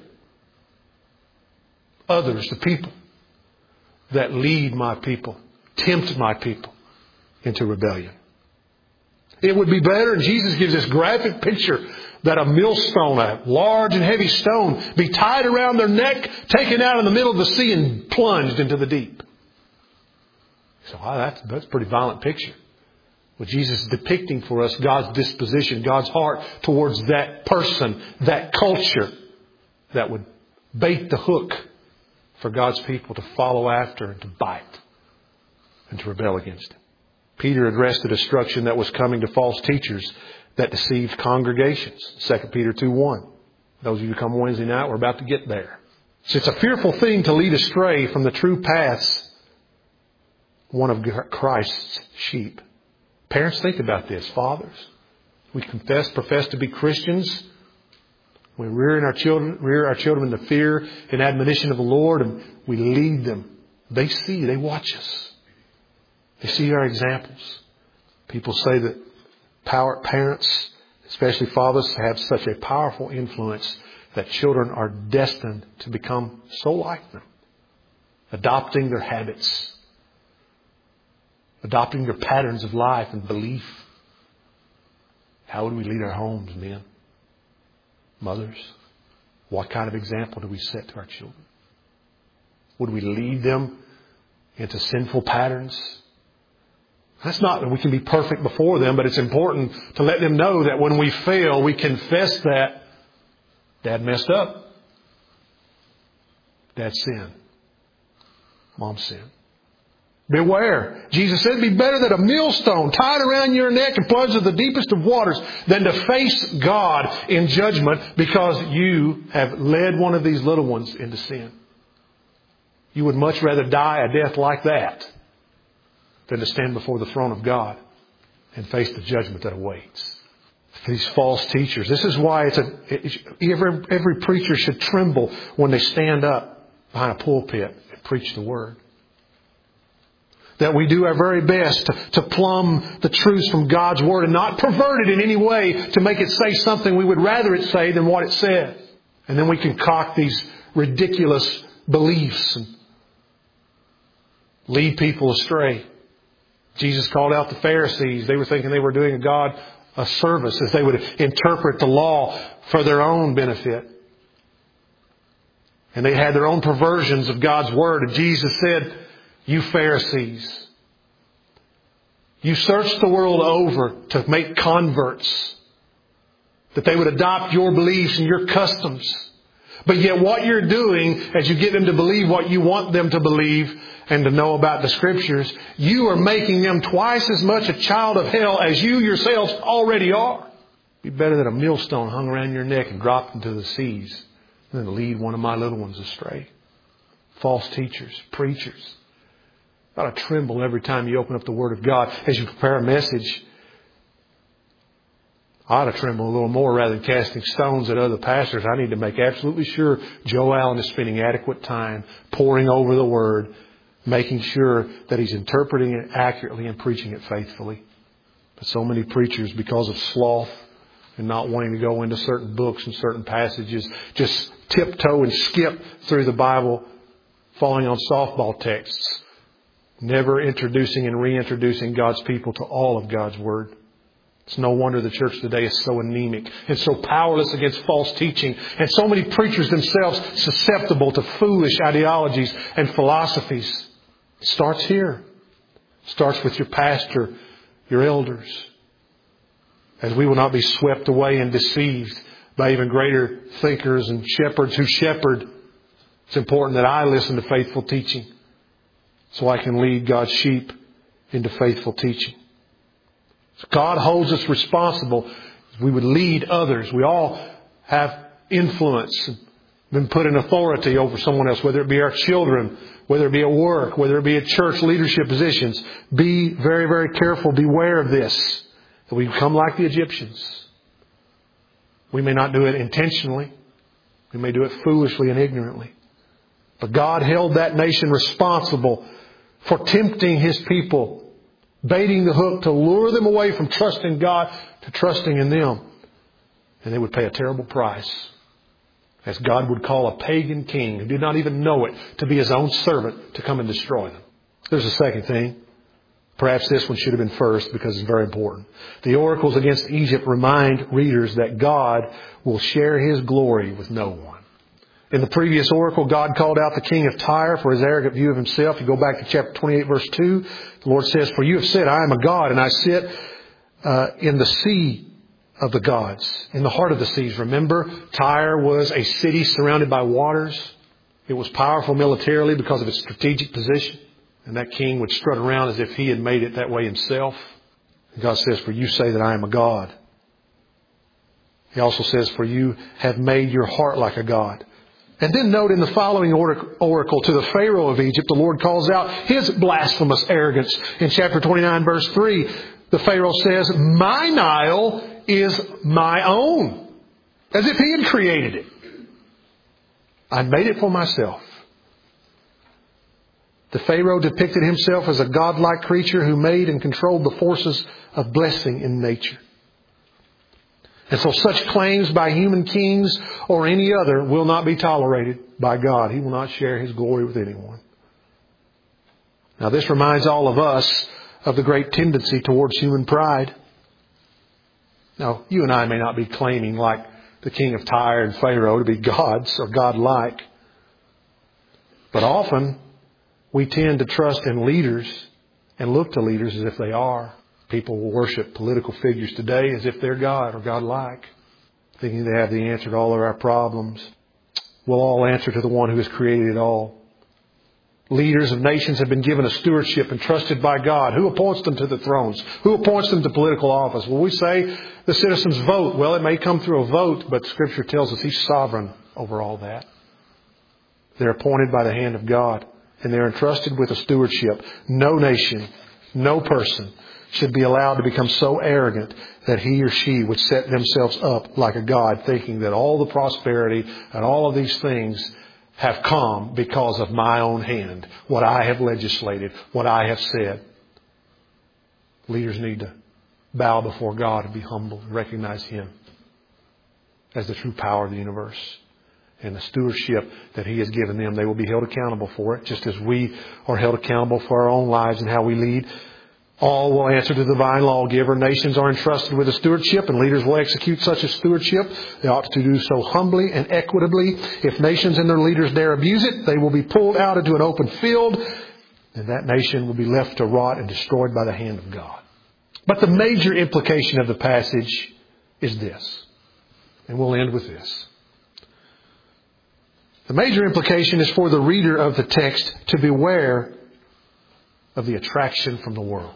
others, the people that lead my people, tempt my people into rebellion. It would be better, and Jesus gives this graphic picture, that a millstone, a large and heavy stone, be tied around their neck, taken out in the middle of the sea and plunged into the deep. So wow, that's, that's a pretty violent picture. Well, Jesus is depicting for us God's disposition, God's heart towards that person, that culture that would bait the hook for God's people to follow after and to bite and to rebel against Him. Peter addressed the destruction that was coming to false teachers that deceived congregations. Second Peter two one. Those of you who come Wednesday night, we're about to get there. So it's a fearful thing to lead astray from the true paths one of Christ's sheep. Parents, think about this. Fathers, we confess, profess to be Christians. We rear our children, rear our children in the fear and admonition of the Lord, and we lead them. They see, they watch us. They see our examples. People say that power, parents, especially fathers, have such a powerful influence that children are destined to become so like them, adopting their habits, adopting their patterns of life and belief. How would we lead our homes, men? Mothers? What kind of example do we set to our children? Would we lead them into sinful patterns? That's not that we can be perfect before them, but it's important to let them know that when we fail, we confess that Dad messed up. Dad sinned. Mom sinned. Beware. Jesus said, be better that a millstone tied around your neck and plunged to the deepest of waters than to face God in judgment because you have led one of these little ones into sin. You would much rather die a death like that than to stand before the throne of God and face the judgment that awaits. These false teachers. This is why it's a, it, every, every preacher should tremble when they stand up behind a pulpit and preach the Word. That we do our very best to, to plumb the truths from God's Word and not pervert it in any way to make it say something we would rather it say than what it says. And then we concoct these ridiculous beliefs and lead people astray. Jesus called out the Pharisees. They were thinking they were doing a God a service as they would interpret the law for their own benefit. And they had their own perversions of God's Word. And Jesus said, you Pharisees, you search the world over to make converts, that they would adopt your beliefs and your customs. But yet what you're doing as you get them to believe what you want them to believe and to know about the Scriptures, you are making them twice as much a child of hell as you yourselves already are. It'd be better than a millstone hung around your neck and dropped into the seas than to lead one of my little ones astray. False teachers, preachers. You ought to tremble every time you open up the Word of God as you prepare a message. I ought to tremble a little more rather than casting stones at other pastors. I need to make absolutely sure Joe Allen is spending adequate time poring over the Word, making sure that he's interpreting it accurately and preaching it faithfully. But so many preachers, because of sloth and not wanting to go into certain books and certain passages, just tiptoe and skip through the Bible, falling on softball texts, never introducing and reintroducing God's people to all of God's Word. It's no wonder the church today is so anemic and so powerless against false teaching, and so many preachers themselves susceptible to foolish ideologies and philosophies. It starts here. It starts with your pastor, your elders. As we will not be swept away and deceived by even greater thinkers and shepherds who shepherd, it's important that I listen to faithful teaching so I can lead God's sheep into faithful teaching. God holds us responsible. We would lead others. We all have influence and been put in authority over someone else, whether it be our children, whether it be at work, whether it be at church leadership positions. Be very, very careful. Beware of this. That we become like the Egyptians. We may not do it intentionally. We may do it foolishly and ignorantly. But God held that nation responsible for tempting His people, baiting the hook to lure them away from trusting God to trusting in them. And they would pay a terrible price, as God would call a pagan king who did not even know it to be His own servant to come and destroy them. There's a second thing. Perhaps this one should have been first because it's very important. The oracles against Egypt remind readers that God will share His glory with no one. In the previous oracle, God called out the king of Tyre for his arrogant view of himself. You go back to chapter twenty-eight, verse two. The Lord says, for you have said, I am a God, and I sit uh, in the sea of the gods, in the heart of the seas. Remember, Tyre was a city surrounded by waters. It was powerful militarily because of its strategic position. And that king would strut around as if he had made it that way himself. And God says, for you say that I am a God. He also says, for you have made your heart like a God. And then note in the following oracle to the Pharaoh of Egypt, the Lord calls out his blasphemous arrogance in chapter twenty-nine, verse three. The Pharaoh says, my Nile is my own. As if he had created it. I made it for myself. The Pharaoh depicted himself as a godlike creature who made and controlled the forces of blessing in nature. And so such claims by human kings or any other will not be tolerated by God. He will not share His glory with anyone. Now this reminds all of us of the great tendency towards human pride. Now, you and I may not be claiming like the king of Tyre and Pharaoh to be gods or godlike. But often we tend to trust in leaders and look to leaders as if they are. People will worship political figures today as if they're God or godlike, thinking they have the answer to all of our problems. We'll all answer to the one who has created it all. Leaders of nations have been given a stewardship entrusted by God. Who appoints them to the thrones? Who appoints them to political office? Well, we say the citizens vote. Well, it may come through a vote, but Scripture tells us He's sovereign over all that. They're appointed by the hand of God, and they're entrusted with a stewardship. No nation, no person should be allowed to become so arrogant that he or she would set themselves up like a god, thinking that all the prosperity and all of these things have come because of my own hand, what I have legislated, what I have said. Leaders need to bow before God and be humble and recognize Him as the true power of the universe. And the stewardship that He has given them, they will be held accountable for it, just as we are held accountable for our own lives and how we lead. All will answer to the divine lawgiver. Nations are entrusted with a stewardship, and leaders will execute such a stewardship. They ought to do so humbly and equitably. If nations and their leaders dare abuse it, they will be pulled out into an open field, and that nation will be left to rot and destroyed by the hand of God. But the major implication of the passage is this, and we'll end with this. The major implication is for the reader of the text to beware of the attraction from the world.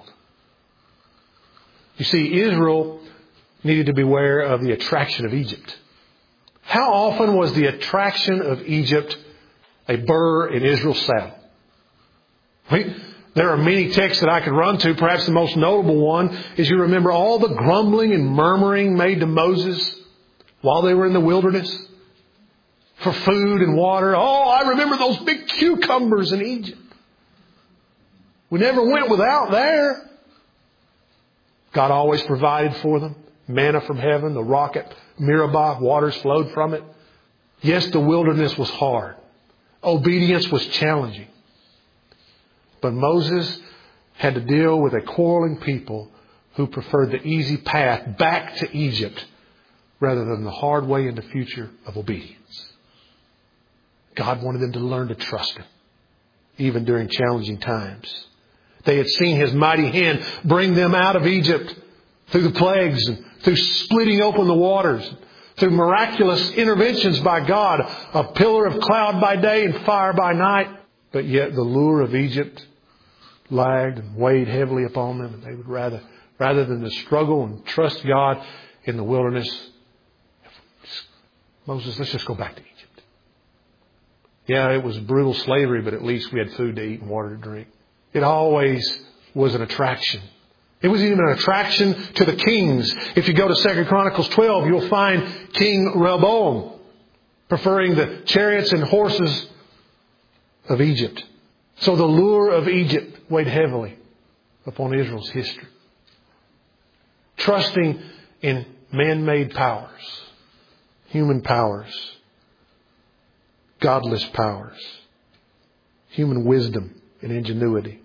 You see, Israel needed to beware of the attraction of Egypt. How often was the attraction of Egypt a burr in Israel's saddle? I mean, there are many texts that I could run to. Perhaps the most notable one is you remember all the grumbling and murmuring made to Moses while they were in the wilderness for food and water. Oh, I remember those big cucumbers in Egypt. We never went without there. God always provided for them. Manna from heaven, the rock at Meribah, waters flowed from it. Yes, the wilderness was hard. Obedience was challenging. But Moses had to deal with a quarreling people who preferred the easy path back to Egypt rather than the hard way into the future of obedience. God wanted them to learn to trust Him, even during challenging times. They had seen His mighty hand bring them out of Egypt through the plagues and through splitting open the waters, through miraculous interventions by God, a pillar of cloud by day and fire by night. But yet the lure of Egypt lagged and weighed heavily upon them, and they would rather, rather than to struggle and trust God in the wilderness, Moses, let's just go back to Egypt. Yeah, it was brutal slavery, but at least we had food to eat and water to drink. It always was an attraction. It was even an attraction to the kings. If you go to Second Chronicles twelve, you'll find King Rehoboam preferring the chariots and horses of Egypt. So the lure of Egypt weighed heavily upon Israel's history. Trusting in man-made powers, human powers, godless powers, human wisdom and ingenuity.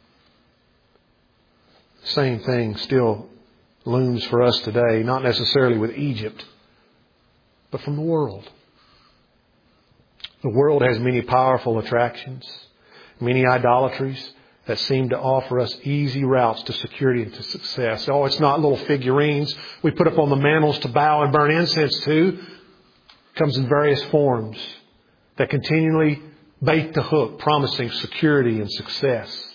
Same thing still looms for us today, not necessarily with Egypt, but from the world. The world has many powerful attractions, many idolatries that seem to offer us easy routes to security and to success. Oh, it's not little figurines we put up on the mantles to bow and burn incense to. It comes in various forms that continually bait the hook, promising security and success.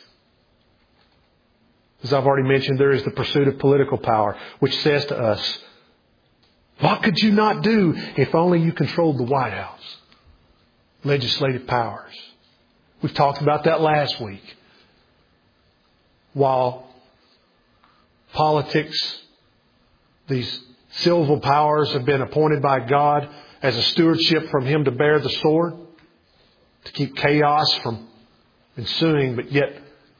As I've already mentioned, there is the pursuit of political power, which says to us, what could you not do if only you controlled the White House? Legislative powers. We've talked about that last week. While politics, these civil powers have been appointed by God as a stewardship from Him to bear the sword, to keep chaos from ensuing, but yet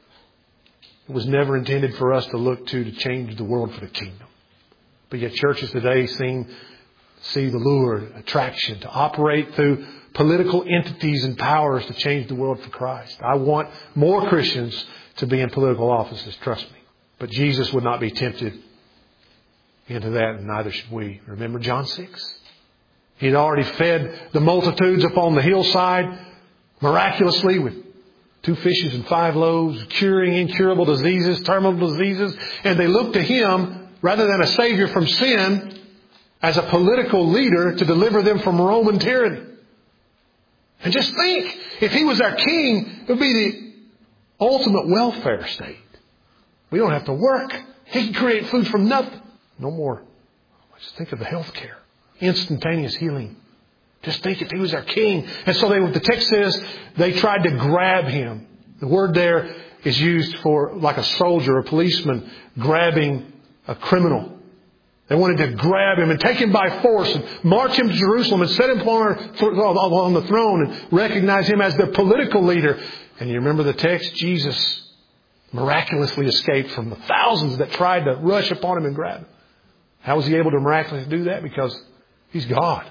it was never intended for us to look to to change the world for the kingdom. But yet churches today seem see the lure, attraction to operate through political entities and powers to change the world for Christ. I want more Christians to be in political offices, trust me. But Jesus would not be tempted into that, and neither should we. Remember John six? He had already fed the multitudes upon the hillside miraculously with two fishes and five loaves, curing incurable diseases, terminal diseases. And they looked to Him, rather than a Savior from sin, as a political leader to deliver them from Roman tyranny. And just think, if He was our King, it would be the ultimate welfare state. We don't have to work. He can create food from nothing. No more. Just think of the health care. Instantaneous healing. Just think if He was our King. And so they, the text says they tried to grab Him. The word there is used for like a soldier, a policeman grabbing a criminal. They wanted to grab Him and take Him by force and march Him to Jerusalem and set Him on the throne and recognize Him as their political leader. And you remember the text? Jesus miraculously escaped from the thousands that tried to rush upon Him and grab Him. How was He able to miraculously do that? Because He's God.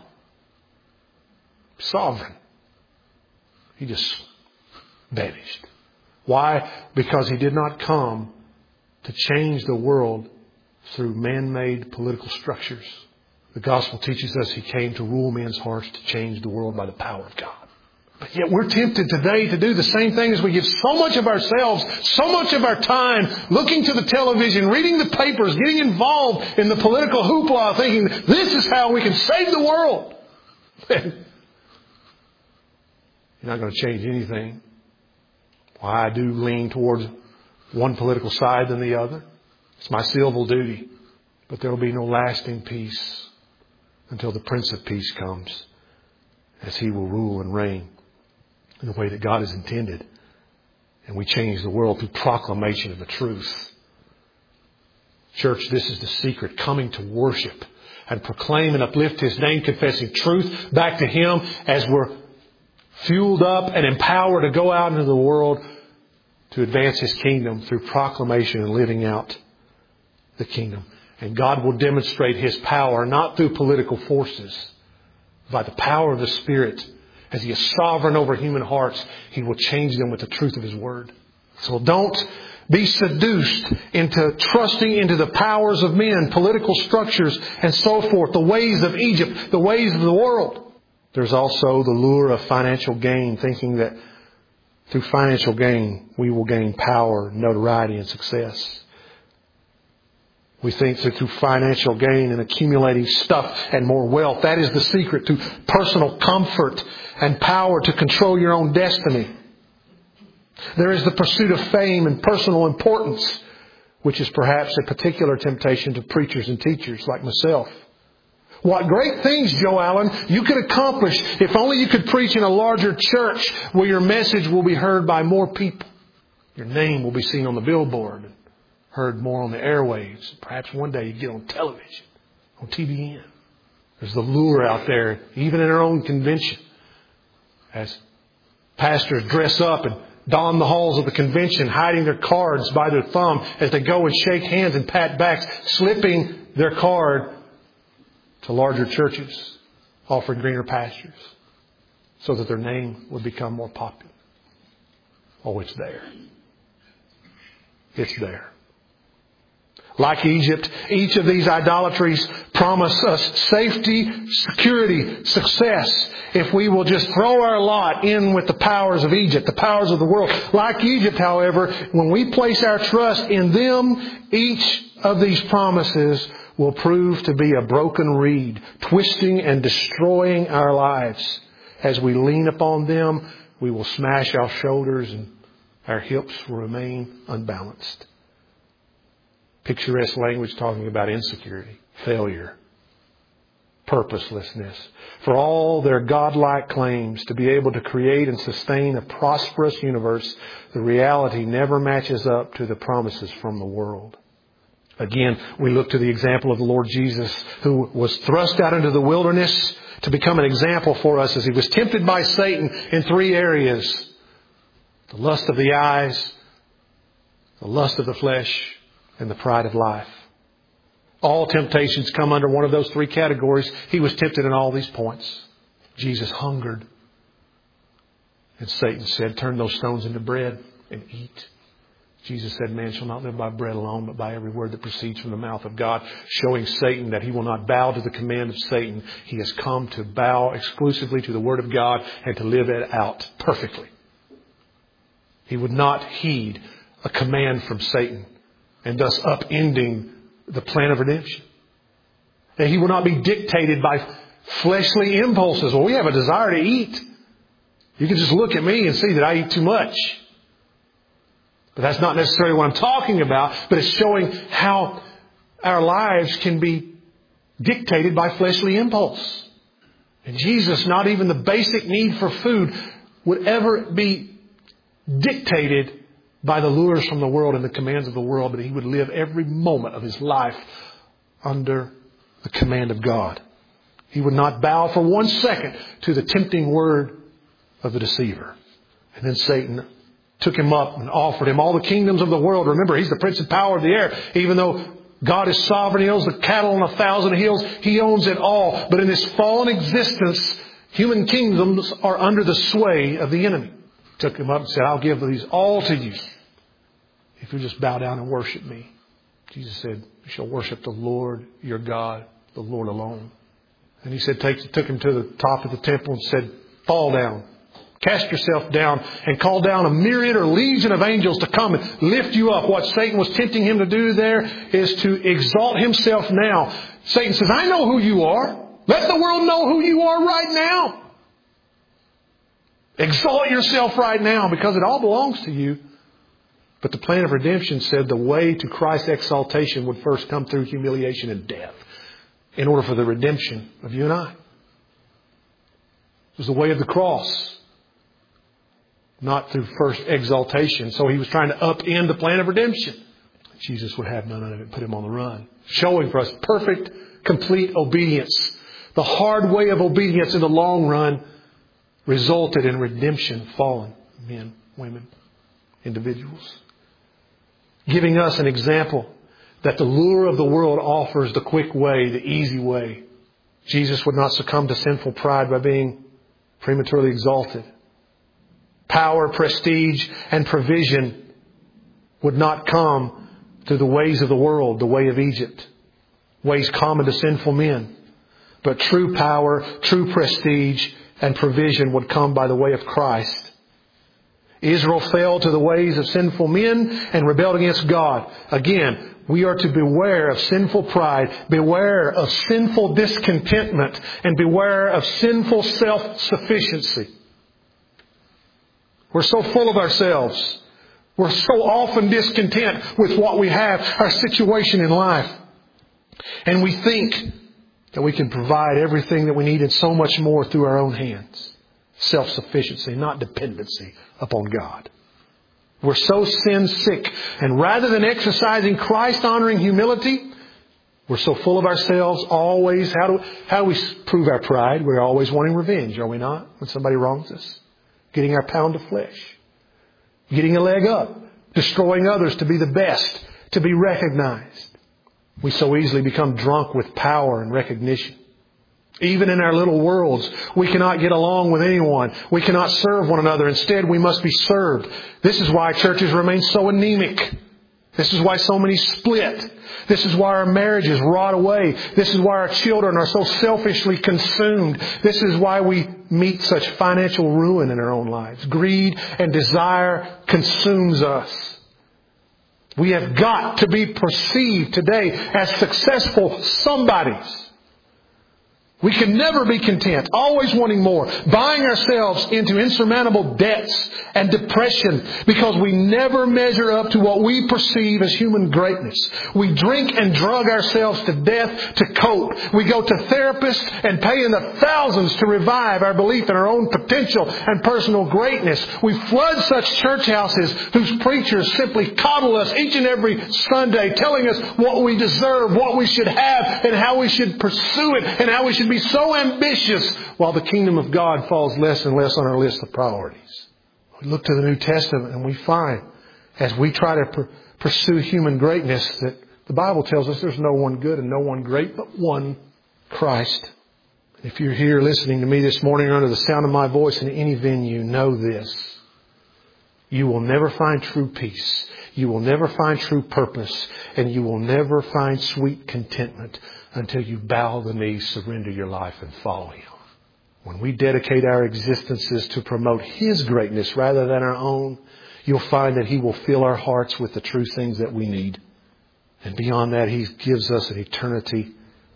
Sovereign. He just vanished. Why? Because He did not come to change the world through man-made political structures. The gospel teaches us He came to rule men's hearts, to change the world by the power of God. But yet we're tempted today to do the same thing as we give so much of ourselves, so much of our time looking to the television, reading the papers, getting involved in the political hoopla, thinking this is how we can save the world. You're not going to change anything. Why I do lean towards one political side than the other. It's my civil duty. But there will be no lasting peace until the Prince of Peace comes, as He will rule and reign in the way that God has intended. And we change the world through proclamation of the truth. Church, this is the secret. Coming to worship and proclaim and uplift His name, confessing truth back to Him as we're fueled up and empowered to go out into the world to advance His kingdom through proclamation and living out the kingdom. And God will demonstrate His power not through political forces, by the power of the Spirit. As He is sovereign over human hearts, He will change them with the truth of His Word. So don't be seduced into trusting into the powers of men, political structures, and so forth, the ways of Egypt, the ways of the world. There's also the lure of financial gain, thinking that through financial gain we will gain power, notoriety, and success. We think that through financial gain and accumulating stuff and more wealth, that is the secret to personal comfort and power to control your own destiny. There is the pursuit of fame and personal importance, which is perhaps a particular temptation to preachers and teachers like myself. What great things, Joe Allen, you could accomplish if only you could preach in a larger church where your message will be heard by more people. Your name will be seen on the billboard, heard more on the airwaves. Perhaps one day you get on television, on T V N. There's the lure out there, even in our own convention, as pastors dress up and don the halls of the convention, hiding their cards by their thumb as they go and shake hands and pat backs, slipping their card to larger churches, offering greener pastures, so that their name would become more popular. Oh, it's there. It's there. Like Egypt, each of these idolatries promise us safety, security, success, if we will just throw our lot in with the powers of Egypt, the powers of the world. Like Egypt, however, when we place our trust in them, each of these promises will prove to be a broken reed, twisting and destroying our lives. As we lean upon them, we will smash our shoulders and our hips will remain unbalanced. Picturesque language talking about insecurity, failure, purposelessness. For all their godlike claims to be able to create and sustain a prosperous universe, the reality never matches up to the promises from the world. Again, we look to the example of the Lord Jesus, who was thrust out into the wilderness to become an example for us as He was tempted by Satan in three areas. The lust of the eyes, the lust of the flesh, and the pride of life. All temptations come under one of those three categories. He was tempted in all these points. Jesus hungered. And Satan said, turn those stones into bread and eat. Jesus said, man shall not live by bread alone, but by every word that proceeds from the mouth of God, showing Satan that he will not bow to the command of Satan. He has come to bow exclusively to the Word of God and to live it out perfectly. He would not heed a command from Satan, and thus upending the plan of redemption. And he will not be dictated by fleshly impulses. Well, we have a desire to eat. You can just look at me and see that I eat too much. But that's not necessarily what I'm talking about, but it's showing how our lives can be dictated by fleshly impulse. And Jesus, not even the basic need for food would ever be dictated by the lures from the world and the commands of the world, but He would live every moment of His life under the command of God. He would not bow for one second to the tempting word of the deceiver. And then Satan took Him up and offered Him all the kingdoms of the world. Remember, He's the prince and power of the air. Even though God is sovereign, He owns the cattle on a thousand hills. He owns it all. But in this fallen existence, human kingdoms are under the sway of the enemy. Took Him up and said, I'll give these all to you if you just bow down and worship me. Jesus said, you shall worship the Lord your God, the Lord alone. And He said, take, took Him to the top of the temple and said, fall down. Cast yourself down and call down a myriad or legion of angels to come and lift you up. What Satan was tempting him to do there is to exalt himself now. Satan says, I know who you are. Let the world know who you are right now. Exalt yourself right now because it all belongs to you. But the plan of redemption said the way to Christ's exaltation would first come through humiliation and death in order for the redemption of you and I. It was the way of the cross. Not through first exaltation. So He was trying to upend the plan of redemption. Jesus would have none of it and put Him on the run. Showing for us perfect, complete obedience. The hard way of obedience in the long run resulted in redemption, fallen men, women, individuals. Giving us an example that the lure of the world offers the quick way, the easy way. Jesus would not succumb to sinful pride by being prematurely exalted. Power, prestige, and provision would not come through the ways of the world, the way of Egypt, ways common to sinful men. But true power, true prestige, and provision would come by the way of Christ. Israel fell to the ways of sinful men and rebelled against God. Again, we are to beware of sinful pride, beware of sinful discontentment, and beware of sinful self-sufficiency. We're so full of ourselves. We're so often discontent with what we have, our situation in life. And we think that we can provide everything that we need and so much more through our own hands. Self-sufficiency, not dependency upon God. We're so sin sick. And rather than exercising Christ-honoring humility, we're so full of ourselves always. How do, how do we prove our pride? We're always wanting revenge, are we not? When somebody wrongs us. Getting our pound of flesh. Getting a leg up. Destroying others to be the best. To be recognized. We so easily become drunk with power and recognition. Even in our little worlds, we cannot get along with anyone. We cannot serve one another. Instead, we must be served. This is why churches remain so anemic. This is why so many split. This is why our marriages rot away. This is why our children are so selfishly consumed. This is why we meet such financial ruin in our own lives. Greed and desire consumes us. We have got to be perceived today as successful somebodies. We can never be content, always wanting more, buying ourselves into insurmountable debts and depression because we never measure up to what we perceive as human greatness. We drink and drug ourselves to death to cope. We go to therapists and pay in the thousands to revive our belief in our own potential and personal greatness. We flood such church houses whose preachers simply coddle us each and every Sunday, telling us what we deserve, what we should have, and how we should pursue it, and how we should be so ambitious, while the kingdom of God falls less and less on our list of priorities. We look to the New Testament and we find, as we try to pr- pursue human greatness, that the Bible tells us there's no one good and no one great but one, Christ. If you're here listening to me this morning or under the sound of my voice in any venue, know this. You will never find true peace. You will never find true purpose. And you will never find sweet contentment until you bow the knee, surrender your life, and follow Him. When we dedicate our existences to promote His greatness rather than our own, you'll find that He will fill our hearts with the true things that we need. And beyond that, He gives us an eternity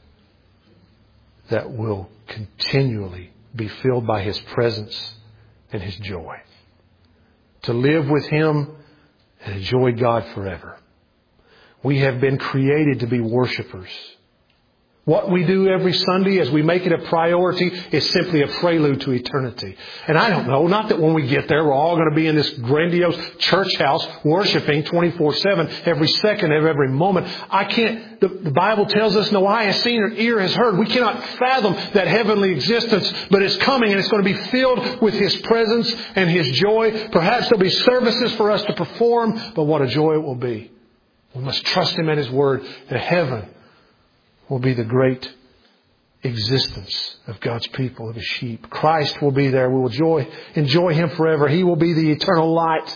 that will continually be filled by His presence and His joy. To live with Him and enjoy God forever. We have been created to be worshipers. What we do every Sunday as we make it a priority is simply a prelude to eternity. And I don't know, not that when we get there we're all going to be in this grandiose church house worshiping twenty-four seven every second of every moment. I can't, the, the Bible tells us no eye has seen or ear has heard. We cannot fathom that heavenly existence, but it's coming and it's going to be filled with His presence and His joy. Perhaps there'll be services for us to perform, but what a joy it will be. We must trust Him at His word that heaven will be the great existence of God's people, of His sheep. Christ will be there. We will enjoy, enjoy Him forever. He will be the eternal light.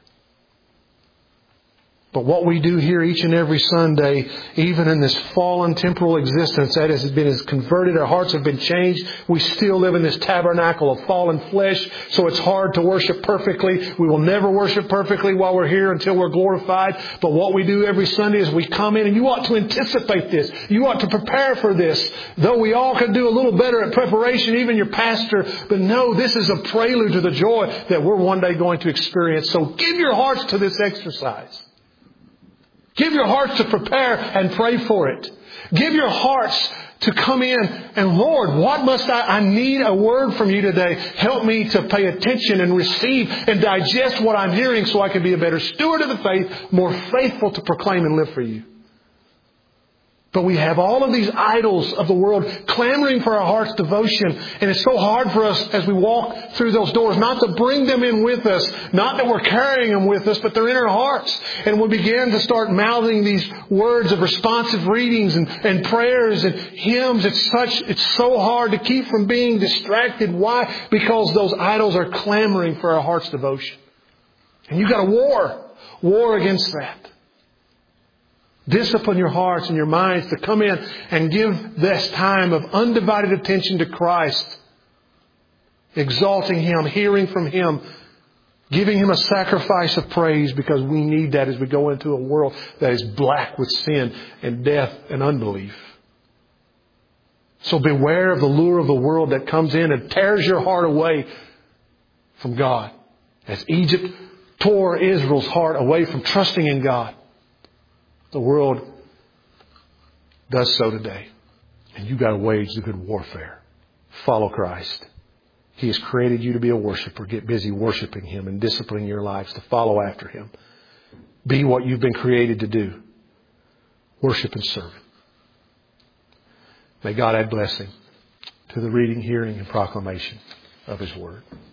But what we do here each and every Sunday, even in this fallen temporal existence that has been as converted, our hearts have been changed, we still live in this tabernacle of fallen flesh, so it's hard to worship perfectly. We will never worship perfectly while we're here until we're glorified. But what we do every Sunday is we come in, and you ought to anticipate this. You ought to prepare for this. Though we all could do a little better at preparation, even your pastor, but no, this is a prelude to the joy that we're one day going to experience. So give your hearts to this exercise. Give your hearts to prepare and pray for it. Give your hearts to come in and, Lord, what must I, I need a word from You today. Help me to pay attention and receive and digest what I'm hearing so I can be a better steward of the faith, more faithful to proclaim and live for You. But we have all of these idols of the world clamoring for our heart's devotion. And it's so hard for us as we walk through those doors not to bring them in with us. Not that we're carrying them with us, but they're in our hearts. And we begin to start mouthing these words of responsive readings and, and prayers and hymns. It's such, it's so hard to keep from being distracted. Why? Because those idols are clamoring for our heart's devotion. And you've got a war. War against that. Discipline your hearts and your minds to come in and give this time of undivided attention to Christ. Exalting Him, hearing from Him, giving Him a sacrifice of praise, because we need that as we go into a world that is black with sin and death and unbelief. So beware of the lure of the world that comes in and tears your heart away from God. As Egypt tore Israel's heart away from trusting in God, the world does so today. And you've got to wage the good warfare. Follow Christ. He has created you to be a worshiper. Get busy worshiping Him and disciplining your lives to follow after Him. Be what you've been created to do. Worship and serve Him. May God add blessing to the reading, hearing, and proclamation of His Word.